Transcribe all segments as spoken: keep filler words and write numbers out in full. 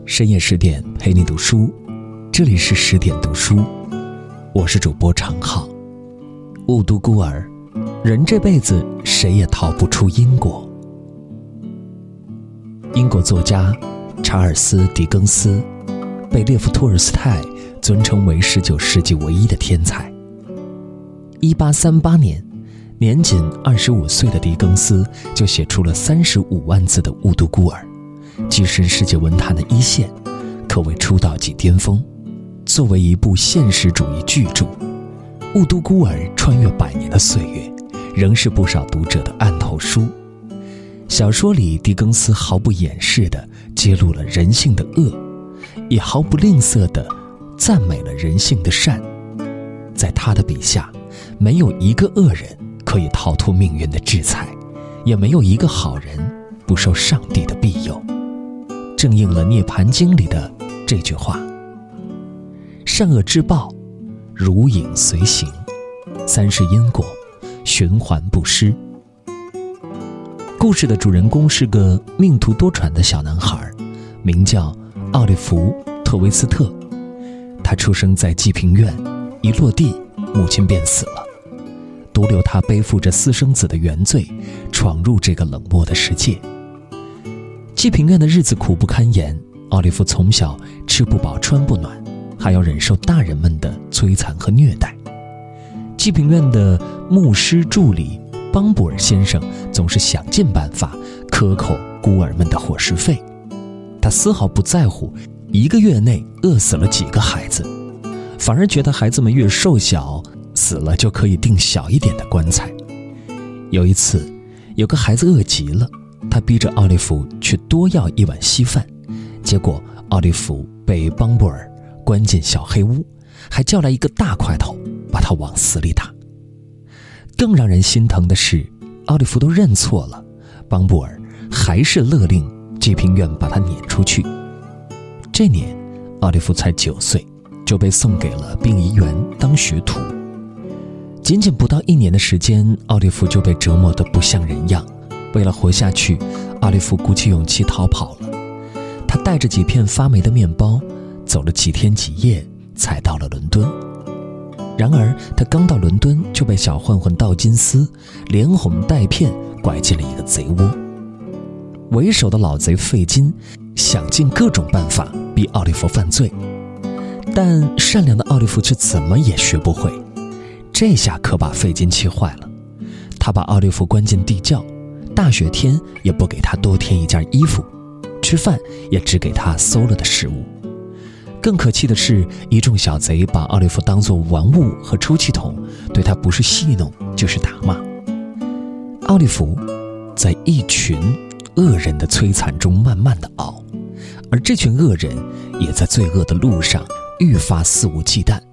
深夜十点陪你读书，这里是十点读书，我是主播常浩。雾都孤儿，人这辈子谁也逃不出因果。英国作家查尔斯·狄更斯被列夫·托尔斯泰尊称为十九世纪唯一的天才。一八三八年，年仅二十五岁的狄更斯就写出了三十五万字的《雾都孤儿》，跻身世界文坛的一线，可谓出道即巅峰。作为一部现实主义巨著，《雾都孤儿》穿越百年的岁月，仍是不少读者的案头书。小说里，狄更斯毫不掩饰地揭露了人性的恶，也毫不吝啬地赞美了人性的善。在他的笔下，没有一个恶人可以逃脱命运的制裁，也没有一个好人不受上帝的庇佑。正应了《涅盘经》里的这句话：善恶之报，如影随形，三世因果，循环不失。故事的主人公是个命途多舛的小男孩，名叫奥利弗·特维斯特。他出生在济贫院，一落地，母亲便死了，独留他背负着私生子的原罪，闯入这个冷漠的世界。济贫院的日子苦不堪言，奥利弗从小吃不饱穿不暖，还要忍受大人们的摧残和虐待。济贫院的牧师助理邦布尔先生总是想尽办法克扣孤儿们的伙食费，他丝毫不在乎一个月内饿死了几个孩子，反而觉得孩子们越瘦小，死了就可以订小一点的棺材。有一次，有个孩子饿极了，他逼着奥利弗去多要一碗稀饭，结果奥利弗被邦布尔关进小黑屋，还叫来一个大块头把他往死里打。更让人心疼的是，奥利弗都认错了，邦布尔还是勒令济贫院把他撵出去。这年奥利弗才九岁，就被送给了殡仪园当学徒。仅仅不到一年的时间，奥利弗就被折磨得不像人样。为了活下去，奥利弗鼓起勇气逃跑了。他带着几片发霉的面包，走了几天几夜，才到了伦敦。然而他刚到伦敦，就被小混混道金斯连哄带骗拐进了一个贼窝。为首的老贼费金想尽各种办法逼奥利弗犯罪，但善良的奥利弗却怎么也学不会。这下可把费金气坏了，他把奥利弗关进地窖，大雪天也不给他多添一件衣服，吃饭也只给他馊了的食物。更可气的是，一众小贼把奥利弗当作玩物和出气筒，对他不是戏弄就是打骂。奥利弗在一群恶人的摧残中慢慢的熬，而这群恶人也在罪恶的路上愈发肆无忌惮。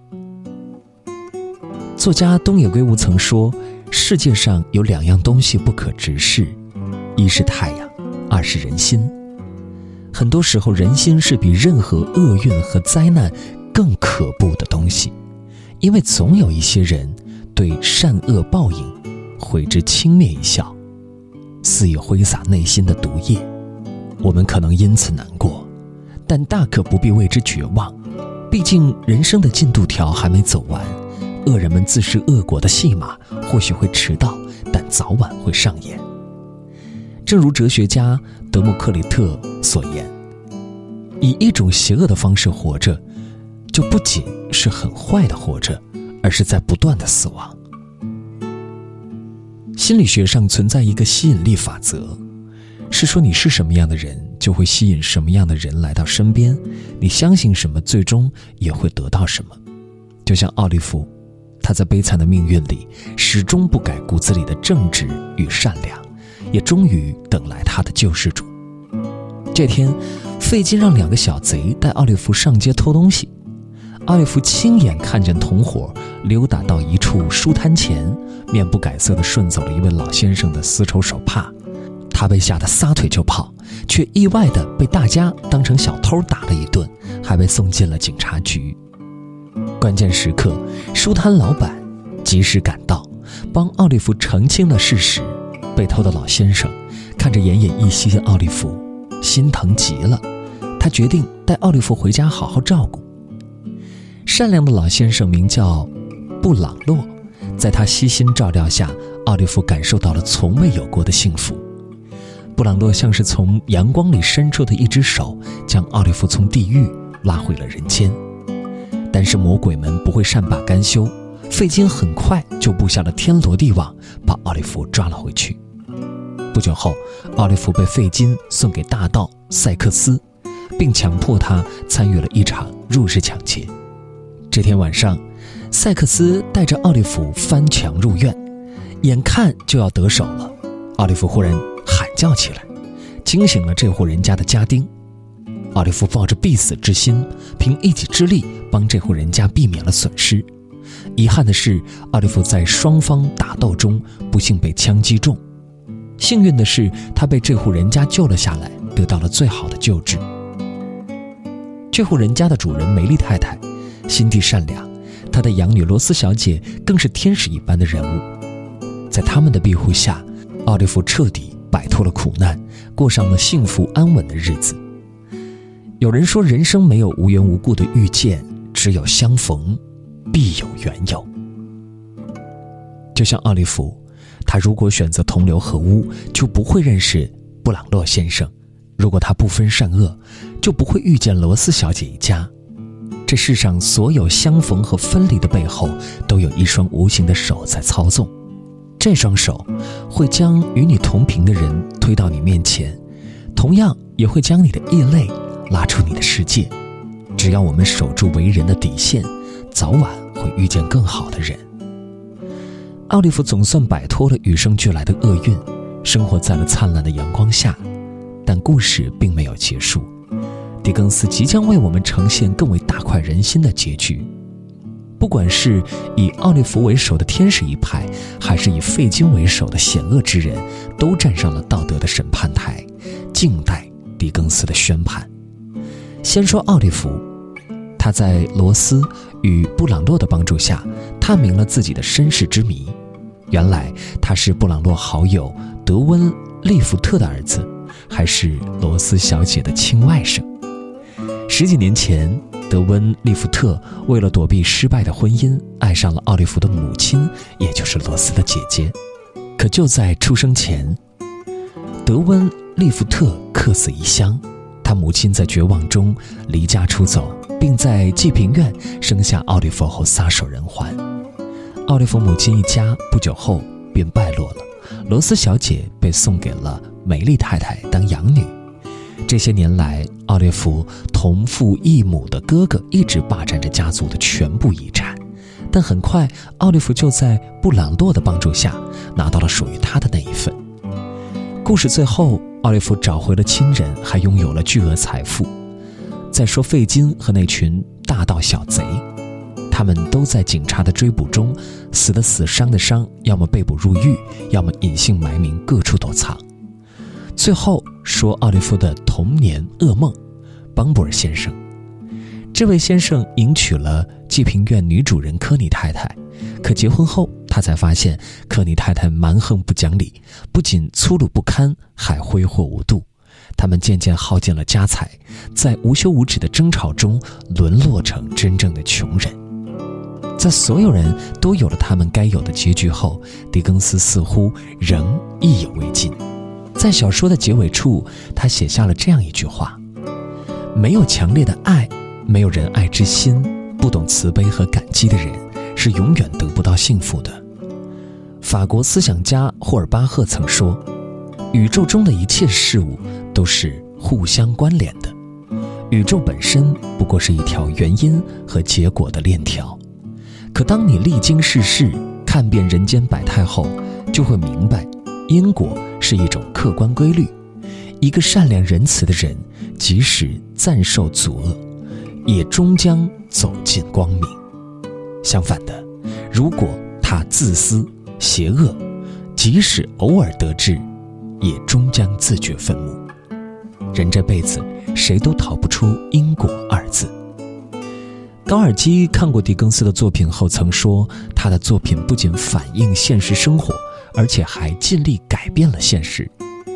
作家东野圭吾曾说，世界上有两样东西不可直视，一是太阳，二是人心。很多时候，人心是比任何厄运和灾难更可怖的东西，因为总有一些人对善恶报应会之轻蔑一笑，肆意挥洒内心的毒液。我们可能因此难过，但大可不必为之绝望，毕竟人生的进度条还没走完，恶人们自食恶果的戏码或许会迟到，但早晚会上演。正如哲学家德谟克里特所言，以一种邪恶的方式活着，就不仅是很坏的活着，而是在不断的死亡。心理学上存在一个吸引力法则，是说你是什么样的人，就会吸引什么样的人来到身边，你相信什么，最终也会得到什么。就像奥利弗，他在悲惨的命运里始终不改骨子里的正直与善良，也终于等来他的救世主。这天，费金让两个小贼带奥利弗上街偷东西。奥利弗亲眼看见同伙溜达到一处书摊前，面不改色地顺走了一位老先生的丝绸手帕。他被吓得撒腿就跑，却意外地被大家当成小偷打了一顿，还被送进了警察局。关键时刻，书摊老板及时赶到，帮奥利弗澄清了事实。被偷的老先生看着奄奄一息的奥利弗，心疼极了，他决定带奥利弗回家好好照顾。善良的老先生名叫布朗洛，在他悉心照料下，奥利弗感受到了从未有过的幸福。布朗洛像是从阳光里伸出的一只手，将奥利弗从地狱拉回了人间。但是魔鬼们不会善罢甘休，费金很快就布下了天罗地网，把奥利弗抓了回去。不久后，奥利弗被费金送给大盗塞克斯，并强迫他参与了一场入室抢劫。这天晚上，塞克斯带着奥利弗翻墙入院，眼看就要得手了，奥利弗忽然喊叫起来，惊醒了这户人家的家丁。奥利弗抱着必死之心，凭一己之力帮这户人家避免了损失。遗憾的是，奥利弗在双方打斗中不幸被枪击中，幸运的是他被这户人家救了下来，得到了最好的救治。这户人家的主人梅丽太太心地善良，她的养女罗斯小姐更是天使一般的人物。在他们的庇护下，奥利弗彻底摆脱了苦难，过上了幸福安稳的日子。有人说，人生没有无缘无故的遇见，只有相逢必有缘由。就像奥利弗，他如果选择同流合污，就不会认识布朗洛先生；如果他不分善恶，就不会遇见罗斯小姐一家。这世上所有相逢和分离的背后，都有一双无形的手在操纵。这双手会将与你同频的人推到你面前，同样也会将你的异类拉出你的世界。只要我们守住为人的底线，早晚会遇见更好的人。奥利弗总算摆脱了与生俱来的厄运，生活在了灿烂的阳光下。但故事并没有结束，狄更斯即将为我们呈现更为大快人心的结局。不管是以奥利弗为首的天使一派，还是以费金为首的险恶之人，都站上了道德的审判台，静待狄更斯的宣判。先说奥利弗，他在罗斯与布朗洛的帮助下，探明了自己的身世之谜。原来他是布朗洛好友德温·利福特的儿子，还是罗斯小姐的亲外甥。十几年前，德温·利福特为了躲避失败的婚姻，爱上了奥利弗的母亲，也就是罗斯的姐姐。可就在出生前，德温·利福特客死异乡，他母亲在绝望中离家出走，并在济贫院生下奥利弗后撒手人寰。奥利弗母亲一家不久后便败落了，罗斯小姐被送给了梅丽太太当养女。这些年来，奥利弗同父异母的哥哥一直霸占着家族的全部遗产，但很快奥利弗就在布朗洛的帮助下拿到了属于他的那一份。故事最后，奥利弗找回了亲人，还拥有了巨额财富。再说费金和那群大盗小贼，他们都在警察的追捕中，死的死，伤的伤，要么被捕入狱，要么隐姓埋名，各处躲藏。最后说奥利弗的童年噩梦，邦布尔先生。这位先生迎娶了济贫院女主人科尼太太，可结婚后他才发现科尼太太蛮横不讲理，不仅粗鲁不堪，还挥霍无度。他们渐渐耗尽了家财，在无休无止的争吵中沦落成真正的穷人。在所有人都有了他们该有的结局后，狄更斯似乎仍意犹未尽。在小说的结尾处，他写下了这样一句话：没有强烈的爱，没有仁爱之心，不懂慈悲和感激的人是永远得不到幸福的。法国思想家霍尔巴赫曾说，宇宙中的一切事物都是互相关联的，宇宙本身不过是一条原因和结果的链条。可当你历经世事，看遍人间百态后，就会明白，因果是一种客观规律。一个善良仁慈的人，即使暂受阻遏，也终将走进光明。相反的，如果他自私邪恶，即使偶尔得志，也终将自掘坟墓。人这辈子，谁都逃不出因果二字。高尔基看过狄更斯的作品后曾说，他的作品不仅反映现实生活，而且还尽力改变了现实。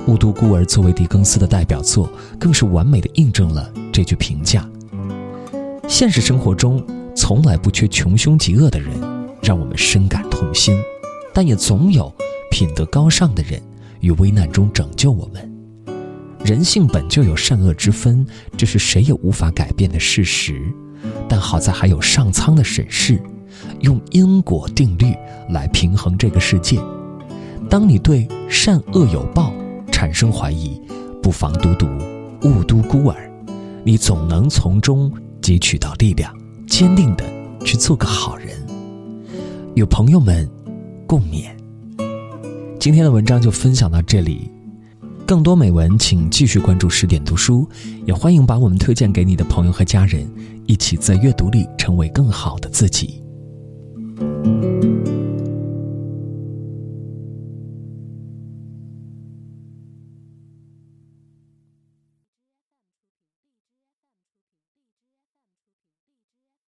《雾都孤儿》作为狄更斯的代表作，更是完美地印证了这句评价。现实生活中从来不缺穷凶极恶的人，让我们深感痛心，但也总有品德高尚的人于危难中拯救我们。人性本就有善恶之分，这是谁也无法改变的事实，但好在还有上苍的审视，用因果定律来平衡这个世界。当你对善恶有报产生怀疑，不妨读读《雾都孤儿》，你总能从中汲取到力量，坚定地去做个好人。与朋友们共勉。今天的文章就分享到这里，更多美文请继续关注十点读书，也欢迎把我们推荐给你的朋友和家人，一起在阅读里成为更好的自己。